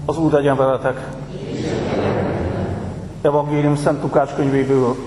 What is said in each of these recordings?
Az Úr legyen veletek! Evangélium Szent Lukács könyvéből.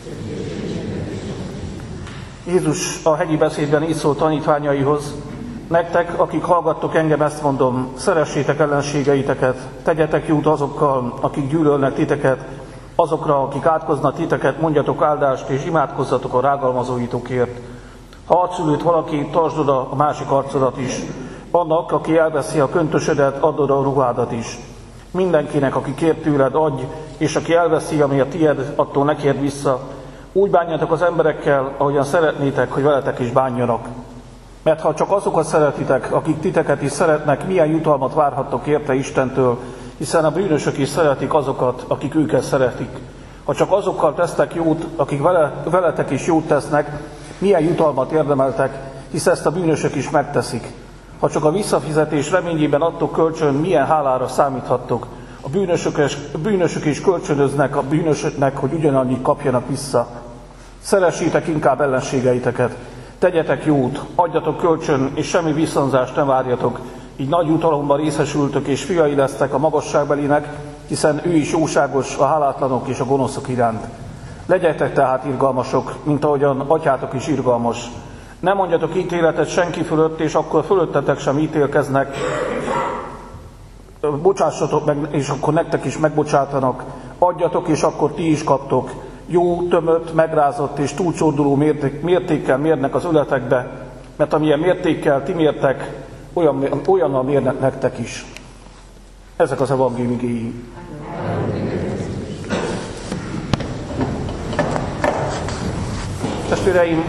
Jézus a hegyi beszédben így szólt tanítványaihoz: nektek, akik hallgattok engem, ezt mondom, szeressétek ellenségeiteket, tegyetek jót azokkal, akik gyűlölnek titeket, azokra, akik átkoznak titeket, mondjatok áldást, és imádkozzatok a rágalmazóitokért. Ha arcülőt valaki, tartsd oda a másik arcodat is. Annak, aki elveszi a köntösödet, add oda a ruhádat is. Mindenkinek, aki kér tőled, adj, és aki elveszi, ami a tied, attól ne kérd vissza. Úgy bánjatok az emberekkel, ahogyan szeretnétek, hogy veletek is bánjanak. Mert ha csak azokat szeretitek, akik titeket is szeretnek, milyen jutalmat várhattok érte Istentől, hiszen a bűnösök is szeretik azokat, akik őket szeretik. Ha csak azokkal tesztek jót, akik veletek is jót tesznek, milyen jutalmat érdemeltek, hisz ezt a bűnösök is megteszik. Ha csak a visszafizetés reményében adtok kölcsön, milyen hálára számíthattok. A bűnösök is kölcsönöznek a bűnösöknek, hogy ugyanannyit kapjanak vissza. Szeressétek inkább ellenségeiteket, tegyetek jót, adjatok kölcsön, és semmi visszanzást ne várjatok. Így nagy jutalomban részesültök, és fiai lesztek a magasságbelinek, hiszen ő is jóságos a hálátlanok és a gonoszok iránt. Legyetek tehát irgalmasok, mint ahogyan atyátok is irgalmas. Ne mondjatok ítéletet senki fölött, és akkor fölöttetek sem ítélkeznek. Bocsássatok meg, és akkor nektek is megbocsátanak. Adjatok, és akkor ti is kaptok. Jó, tömött, megrázott és túlcsorduló mértékkel mérnek az öletekbe, mert amilyen mértékkel ti mértek, olyannal mérnek nektek is. Ezek az evangélium igéi. Testvéreim,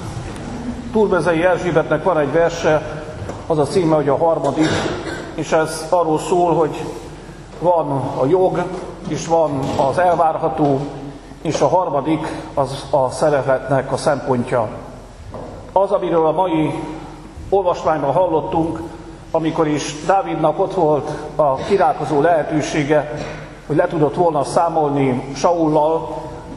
Túrbezei Erzsébetnek van egy verse, az a címe, hogy a harmadik, és ez arról szól, hogy van a jog, és van az elvárható, és a harmadik az a szeretetnek a szempontja. Az, amiről a mai olvasmányban hallottunk, amikor is Dávidnak ott volt a királkozó lehetősége, hogy le tudott volna számolni Saullal,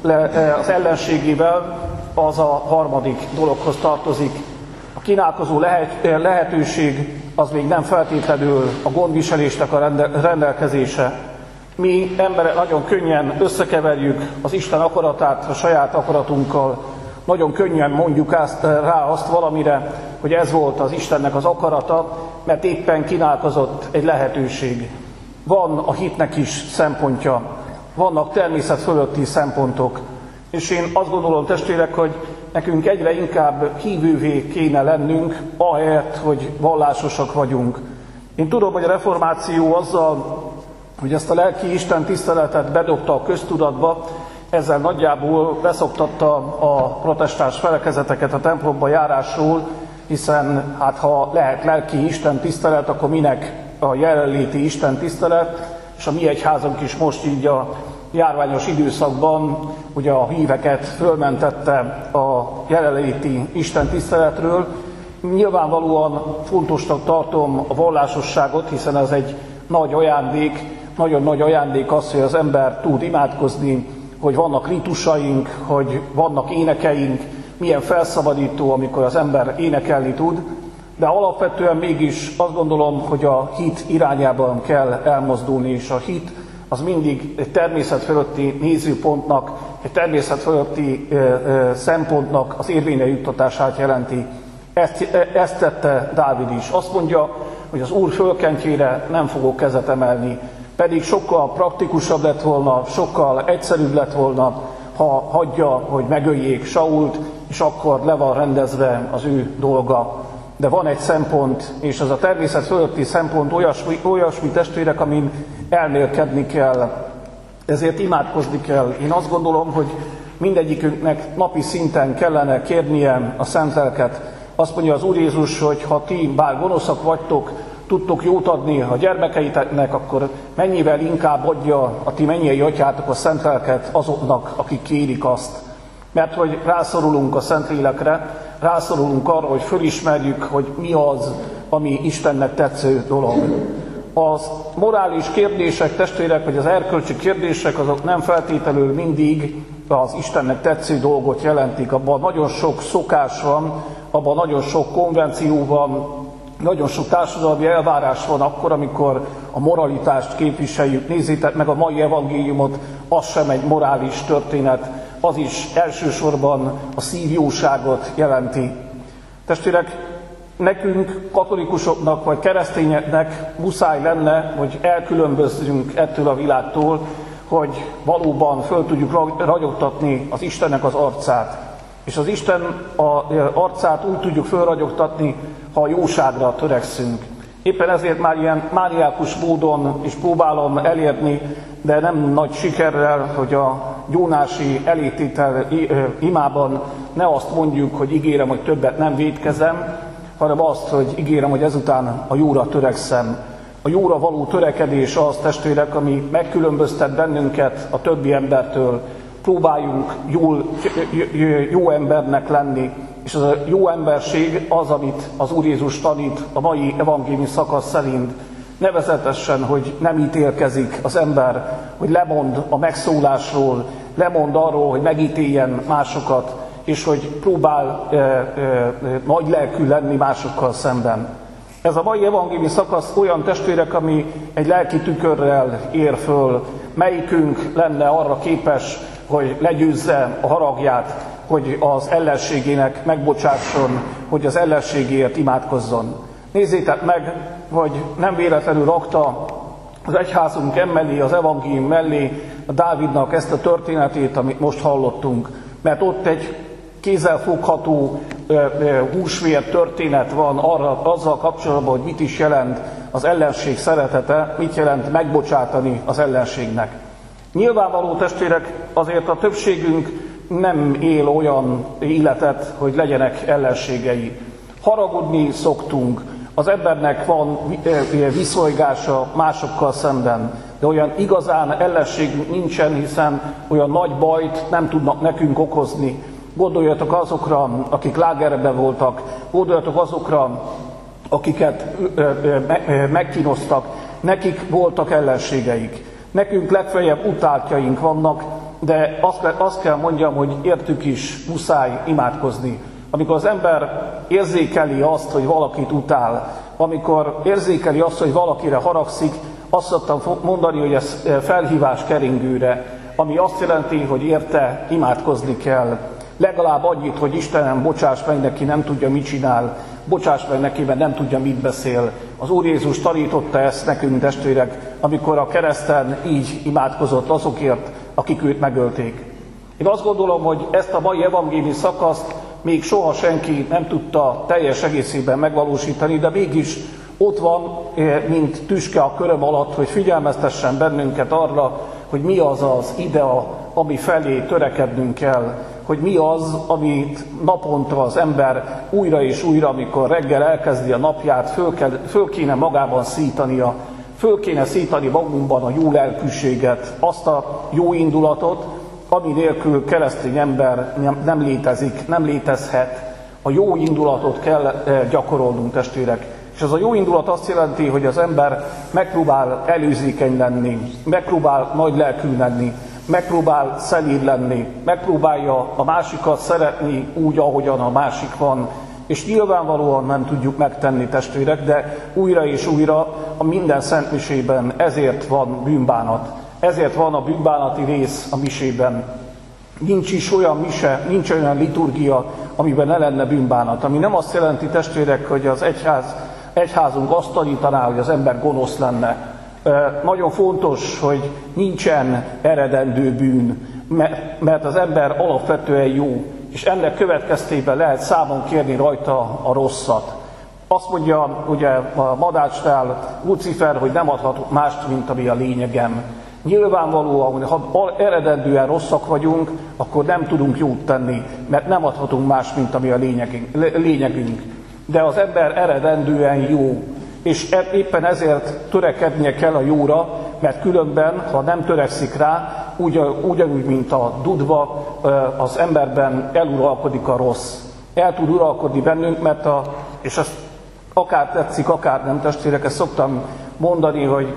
az ellenségével, az a harmadik dologhoz tartozik. A kínálkozó lehetőség az még nem feltétlenül a gondviselésnek a rendelkezése. Mi emberek nagyon könnyen összekeverjük az Isten akaratát a saját akaratunkkal, nagyon könnyen mondjuk rá azt valamire, hogy ez volt az Istennek az akarata, mert éppen kínálkozott egy lehetőség. Van a hitnek is szempontja, vannak természet fölötti szempontok, és én azt gondolom, testvérek, hogy nekünk egyre inkább hívővé kéne lennünk, ahelyett, hogy vallásosak vagyunk. Én tudom, hogy a reformáció azzal, hogy ezt a lelki Isten tiszteletet bedobta a köztudatba, ezzel nagyjából leszoktatta a protestáns felekezeteket a templomba járásról, hiszen hát ha lehet lelki Isten tisztelet, akkor minek a jelenléti Isten tisztelet, és a mi egyházunk is most így a járványos időszakban ugye a híveket fölmentette a jelenléti Isten tiszteletről. Nyilvánvalóan fontosnak tartom a vallásosságot, hiszen ez egy nagy ajándék, nagyon nagy ajándék az, hogy az ember tud imádkozni, hogy vannak ritusaink, hogy vannak énekeink, milyen felszabadító, amikor az ember énekelni tud, de alapvetően mégis azt gondolom, hogy a hit irányában kell elmozdulni, és a hit az mindig egy természet fölötti nézőpontnak, egy természet fölötti szempontnak az érvényre juttatását jelenti. Ezt tette Dávid is. Azt mondja, hogy az Úr fölkentjére nem fogok kezet emelni, pedig sokkal praktikusabb lett volna, sokkal egyszerűbb lett volna, ha hagyja, hogy megöljék Sault, és akkor le van rendezve az ő dolga. De van egy szempont, és ez a természet fölötti szempont olyasmi testvérek, amin elmélkedni kell, ezért imádkozni kell. Én azt gondolom, hogy mindegyikünknek napi szinten kellene kérnie a szent lelket. Azt mondja az Úr Jézus, hogy ha ti bár gonoszak vagytok, tudtok jót adni a gyermekeiteknek, akkor mennyivel inkább adja a ti mennyei atyátok a szent lelket azoknak, akik kérik azt. Mert hogy rászorulunk a Szentlélekre, rászorulunk arra, hogy fölismerjük, hogy mi az, ami Istennek tetsző dolog. Az morális kérdések, testvérek, vagy az erkölcsi kérdések, azok nem feltétlenül mindig az Istennek tetsző dolgot jelentik. Abban nagyon sok szokás van, abban nagyon sok konvenció van, Nagyon sok társadalmi elvárás van akkor, amikor a moralitást képviseljük. Nézzétek meg a mai evangéliumot, az sem egy morális történet, az is elsősorban a szívjóságot jelenti. Testvérek, nekünk, katolikusoknak vagy keresztényeknek muszáj lenne, hogy elkülönbözzünk ettől a világtól, hogy valóban föl tudjuk ragyogtatni az Istennek az arcát. És az Isten arcát úgy tudjuk fölragyogtatni, ha a jóságra törekszünk. Éppen ezért már ilyen mániákus módon is próbálom elérni, de nem nagy sikerrel, hogy a gyónási elététel imában ne azt mondjuk, hogy ígérem, hogy többet nem vétkezem, hanem azt, hogy ígérem, hogy ezután a jóra törekszem. A jóra való törekedés az, testvérek, ami megkülönböztet bennünket a többi embertől. Próbáljunk jó embernek lenni, és az a jó emberség az, amit az Úr Jézus tanít a mai evangéliumi szakasz szerint. Nevezetesen, hogy nem ítélkezik az ember, hogy lemond a megszólásról, lemond arról, hogy megítéljen másokat, és hogy próbál nagy lelkű lenni másokkal szemben. Ez a mai evangéliumi szakasz olyan, testvérek, ami egy lelki tükörrel ér föl. Melyikünk lenne arra képes, hogy legyőzze a haragját, hogy az ellenségének megbocsásson, hogy az ellenségéért imádkozzon. Nézzétek meg, hogy nem véletlenül rakta az egyházunk emellé, az evangélium mellé a Dávidnak ezt a történetét, amit most hallottunk. Mert ott egy kézzelfogható húsvér történet van azzal kapcsolatban, hogy mit is jelent az ellenség szeretete, mit jelent megbocsátani az ellenségnek. Nyilvánvaló, testvérek, azért a többségünk nem él olyan életet, hogy legyenek ellenségei. Haragudni szoktunk, az embernek van viszonygása másokkal szemben, de olyan igazán ellenségünk nincsen, hiszen olyan nagy bajt nem tudnak nekünk okozni. Gondoljatok azokra, akik lágerben voltak, gondoljatok azokra, akiket megkínoztak, nekik voltak ellenségeik. Nekünk legfeljebb utáltjaink vannak, de azt kell mondjam, hogy értük is muszáj imádkozni. Amikor az ember érzékeli azt, hogy valakit utál, amikor érzékeli azt, hogy valakire haragszik, azt szoktam mondani, hogy ez felhívás keringőre, ami azt jelenti, hogy érte imádkozni kell. Legalább annyit, hogy Istenem, bocsáss meg neki, nem tudja, mit csinál, bocsáss meg neki, mert nem tudja, mit beszél. Az Úr Jézus tanította ezt nekünk, testvérek, amikor a kereszten így imádkozott azokért, akik őt megölték. Én azt gondolom, hogy ezt a mai evangéliumi szakaszt még soha senki nem tudta teljes egészében megvalósítani, de mégis ott van, mint tüske a köröm alatt, hogy figyelmeztessen bennünket arra, hogy mi az az idea, ami felé törekednünk kell, hogy mi az, amit naponta az ember újra és újra, amikor reggel elkezdi a napját, föl kéne magában szítania, föl kéne szítani magunkban a jó lelkűséget, azt a jó indulatot, ami nélkül keresztény ember nem létezik, nem létezhet. A jó indulatot kell gyakorolnunk, testvérek. És ez a jó indulat azt jelenti, hogy az ember megpróbál előzékeny lenni, megpróbál nagy lelkű lenni, megpróbál szelíd lenni, megpróbálja a másikat szeretni úgy, ahogyan a másik van. És nyilvánvalóan nem tudjuk megtenni, testvérek, de újra és újra a minden szentmisében ezért van bűnbánat. Ezért van a bűnbánati rész a misében. Nincs is olyan mise, nincs olyan liturgia, amiben ne lenne bűnbánat. Ami nem azt jelenti, testvérek, hogy az egyházunk azt tanítaná, hogy az ember gonosz lenne. Nagyon fontos, hogy nincsen eredendő bűn, mert az ember alapvetően jó, és ennek következtében lehet számon kérni rajta a rosszat. Azt mondja ugye a Madácsnál Lucifer, hogy nem adhatok mást, mint ami a lényegem. Nyilvánvalóan, ha eredendően rosszak vagyunk, akkor nem tudunk jót tenni, mert nem adhatunk más, mint ami a lényegünk. De az ember eredendően jó, és éppen ezért törekednie kell a jóra, mert különben, ha nem törekszik rá, ugyanúgy, mint a dudva, az emberben eluralkodik a rossz. El tud uralkodni bennünk, és ezt akár tetszik, akár nem, testvérek, ezt szoktam mondani, hogy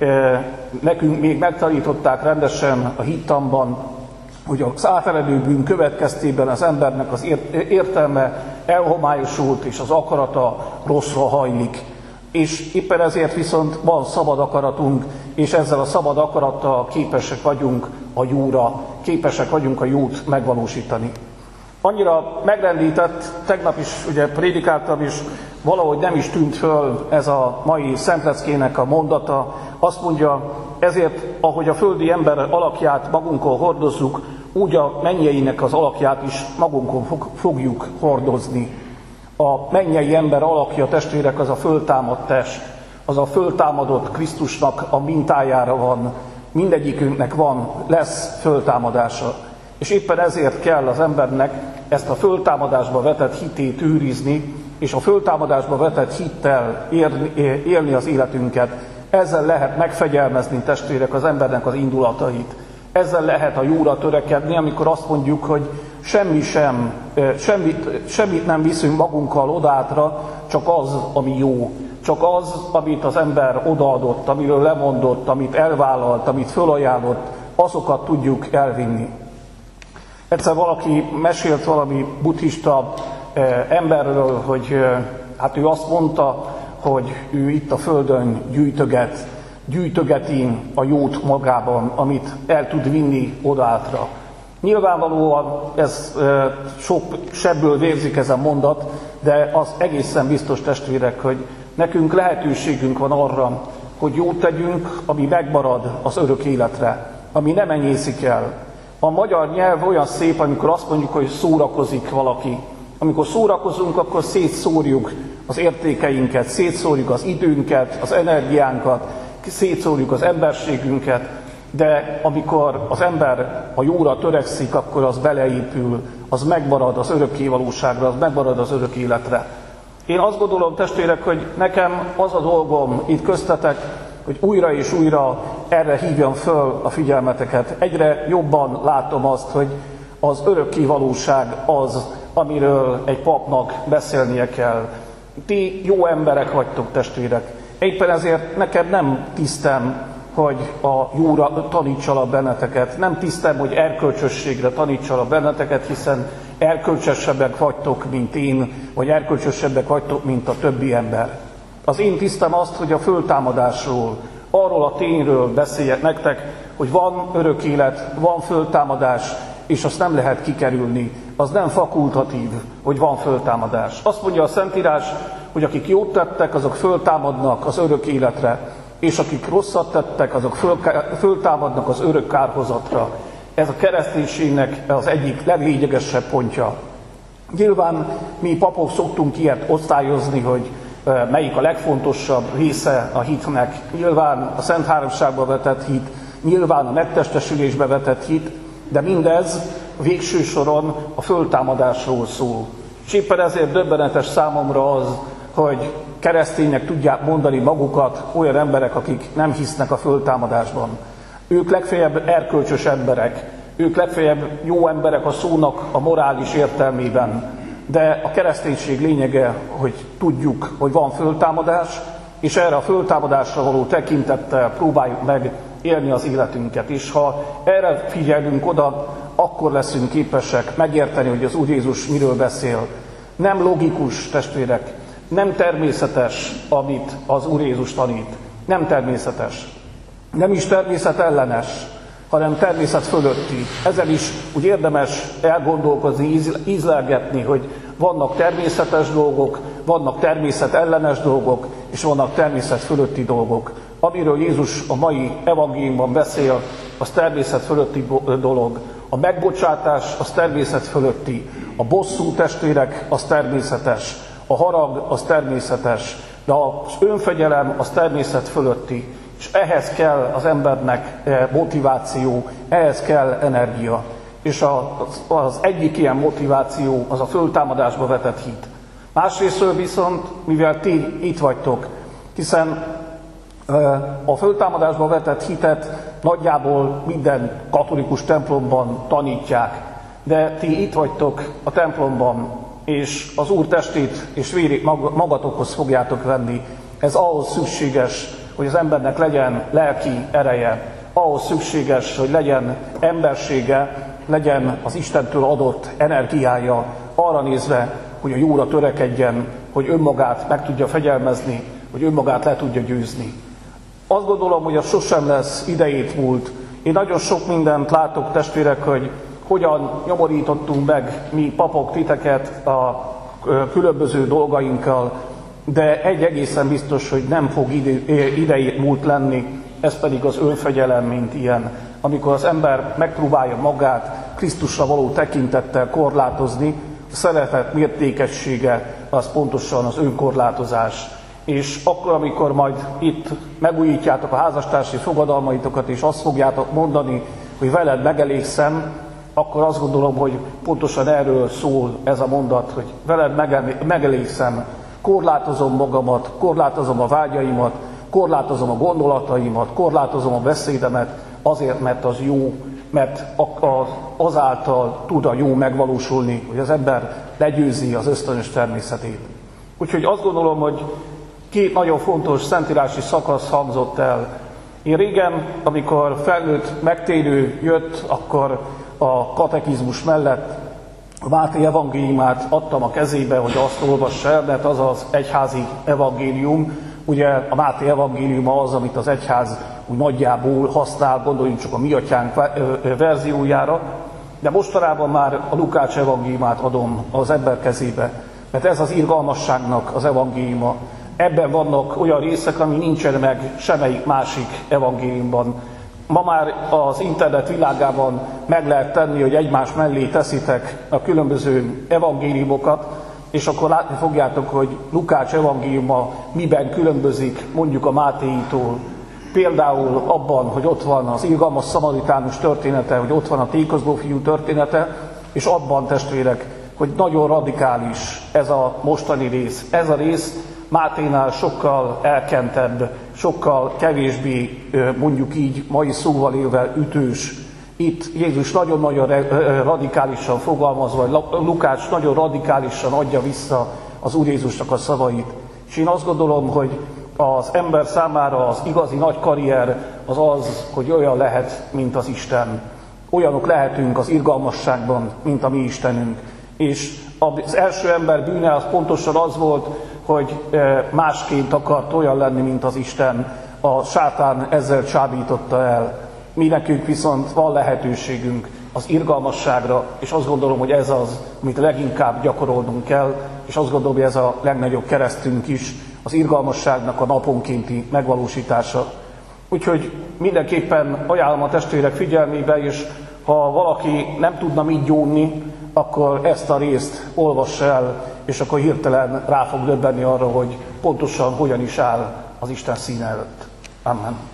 nekünk még megtanították rendesen a hittanban, hogy az áteredő bűn következtében az embernek az értelme elhomályosult, és az akarata rosszra hajlik. És éppen ezért viszont van szabad akaratunk, és ezzel a szabad akarattal képesek vagyunk a jóra, képesek vagyunk a jót megvalósítani. Annyira megrendített, tegnap is ugye prédikáltam, és valahogy nem is tűnt föl ez a mai szentleckének a mondata. Azt mondja, ezért, ahogy a földi ember alakját magunkon hordozzuk, úgy a mennyeinek az alakját is magunkon fogjuk hordozni. A mennyei ember alakja, testvérek, az a föltámadt test, az a föltámadott Krisztusnak a mintájára van. Mindegyikünknek lesz föltámadása. És éppen ezért kell az embernek ezt a föltámadásba vetett hitét őrizni, és a föltámadásba vetett hittel élni az életünket. Ezzel lehet megfegyelmezni, testvérek, az embernek az indulatait. Ezzel lehet a jóra törekedni, amikor azt mondjuk, hogy semmit nem viszünk magunkkal odátra, csak az, ami jó. Csak az, amit az ember odaadott, amiről lemondott, amit elvállalt, amit fölajánlott, azokat tudjuk elvinni. Egyszer valaki mesélt valami buddhista emberről, hogy hát ő azt mondta, hogy ő itt a földön gyűjtögeti a jót magában, amit el tud vinni odátra. Nyilvánvalóan ez sok sebből vérzik ez a mondat, de az egészen biztos, testvérek, hogy nekünk lehetőségünk van arra, hogy jót tegyünk, ami megmarad az örök életre, ami nem enyészik el. A magyar nyelv olyan szép, amikor azt mondjuk, hogy szórakozik valaki. Amikor szórakozunk, akkor szétszórjuk az értékeinket, szétszórjuk az időnket, az energiánkat, szétszórjuk az emberségünket, de amikor az ember a jóra törekszik, akkor az beleépül, az megmarad az örökké valóságra, az megmarad az örök életre. Én azt gondolom, testvérek, hogy nekem az a dolgom itt köztetek, hogy újra és újra erre hívjam föl a figyelmeteket. Egyre jobban látom azt, hogy az örökké valóság az, amiről egy papnak beszélnie kell. Ti jó emberek vagytok, testvérek. Éppen ezért nekem nem tisztem, hogy a jóra tanítsalak benneteket. Nem tisztem, hogy erkölcsösségre tanítsalak benneteket, hiszen erkölcsösebbek vagytok, mint én, vagy erkölcsösebbek vagytok, mint a többi ember. Az én tisztem azt, hogy a föltámadásról, arról a tényről beszéljek nektek, hogy van örök élet, van föltámadás, és azt nem lehet kikerülni. Az nem fakultatív, hogy van föltámadás. Azt mondja a Szentírás, hogy akik jót tettek, azok föltámadnak az örök életre, és akik rosszat tettek, azok föltámadnak az örök kárhozatra. Ez a kereszténységnek az egyik leglényegesebb pontja. Nyilván mi papok szoktunk ilyet osztályozni, hogy melyik a legfontosabb része a hitnek. Nyilván a Szent Háromságba vetett hit, nyilván a megtestesülésbe vetett hit, de mindez végső soron a föltámadásról szól. És éppen ezért döbbenetes számomra az, hogy keresztények tudják mondani magukat olyan emberek, akik nem hisznek a föltámadásban. Ők legfeljebb erkölcsös emberek, ők legfeljebb jó emberek a szónak a morális értelmében. De a kereszténység lényege, hogy tudjuk, hogy van föltámadás, és erre a föltámadásra való tekintettel próbáljuk meg élni az életünket. És ha erre figyelünk oda, akkor leszünk képesek megérteni, hogy az Úr Jézus miről beszél. Nem logikus, testvérek, nem természetes, amit az Úr Jézus tanít. Nem természetes. Nem is természetellenes, hanem természet fölötti. Ezzel is úgy érdemes elgondolkozni, ízlelgetni, hogy vannak természetes dolgok, vannak természetellenes dolgok, és vannak természet fölötti dolgok. Amiről Jézus a mai evangéliumban beszél, az természet fölötti dolog. A megbocsátás az természet fölötti. A bosszú, testvérek, az természetes. A harag az természetes. De az önfegyelem az természet fölötti. És ehhez kell az embernek motiváció, ehhez kell energia. És az egyik ilyen motiváció az a föltámadásba vetett hit. Másrésztről viszont, mivel ti itt vagytok, hiszen a föltámadásba vetett hitet nagyjából minden katolikus templomban tanítják, de ti itt vagytok a templomban, és az Úr testét és vérét magatokhoz fogjátok venni. Ez ahhoz szükséges, hogy az embernek legyen lelki ereje, ahhoz szükséges, hogy legyen embersége, legyen az Istentől adott energiája arra nézve, hogy a jóra törekedjen, hogy önmagát meg tudja fegyelmezni, hogy önmagát le tudja győzni. Azt gondolom, hogy az sosem lesz idejét múlt. Én nagyon sok mindent látok, testvérek, hogy hogyan nyomorítottunk meg mi papok titeket a különböző dolgainkkal, de egy egészen biztos, hogy nem fog idejét múlt lenni, ez pedig az önfegyelem, mint ilyen. Amikor az ember megpróbálja magát Krisztusra való tekintettel korlátozni, a szeretet mértékessége az pontosan az önkorlátozás. És akkor, amikor majd itt megújítjátok a házastársi fogadalmaitokat, és azt fogjátok mondani, hogy veled megelégszem, akkor azt gondolom, hogy pontosan erről szól ez a mondat, hogy veled megelégszem, korlátozom magamat, korlátozom a vágyaimat, korlátozom a gondolataimat, korlátozom a beszédemet, azért, mert az jó, mert azáltal tud a jó megvalósulni, hogy az ember legyőzi az ösztönös természetét. Úgyhogy azt gondolom, hogy két nagyon fontos szentírási szakasz hangzott el. Én régen, amikor felnőtt megtérő jött, akkor a katekizmus mellett a Máté evangéliumát adtam a kezébe, hogy azt olvassa el, mert az az egyházi evangélium. Ugye a Máté evangéliuma az, amit az egyház úgy nagyjából használ, gondoljunk csak a mi atyánk verziójára, de mostanában már a Lukács evangéliumát adom az ember kezébe, mert ez az irgalmasságnak az evangéliuma. Ebben vannak olyan részek, ami nincsen meg semmelyik másik evangéliumban. Ma már az internet világában meg lehet tenni, hogy egymás mellé teszitek a különböző evangéliumokat, és akkor látni fogjátok, hogy Lukács evangéliuma miben különbözik mondjuk a Mátéitól. Például abban, hogy ott van az irgalmas szamaritánus története, hogy ott van a tékozló fiú története, és abban, testvérek, hogy nagyon radikális ez a mostani rész. Ez a rész Máténál sokkal elkentebb, sokkal kevésbé, mondjuk így, mai szóval élve ütős. Itt Jézus nagyon-nagyon radikálisan fogalmaz, vagy Lukács nagyon radikálisan adja vissza az Úr Jézusnak a szavait. És én azt gondolom, hogy az ember számára az igazi nagy karrier az az, hogy olyan lehet, mint az Isten. Olyanok lehetünk az irgalmasságban, mint a mi Istenünk. És az első ember bűne az pontosan az volt, hogy másként akart olyan lenni, mint az Isten. A sátán ezzel csábította el. Mi nekünk viszont van lehetőségünk az irgalmasságra, és azt gondolom, hogy ez az, amit leginkább gyakorolnunk kell, és azt gondolom, hogy ez a legnagyobb keresztünk is, az irgalmasságnak a naponkénti megvalósítása. Úgyhogy mindenképpen ajánlom a testvérek figyelmébe, és ha valaki nem tudna mit gyónni, akkor ezt a részt olvassa el, és akkor hirtelen rá fog döbbenni arra, hogy pontosan hogyan is áll az Isten színe előtt. Amen.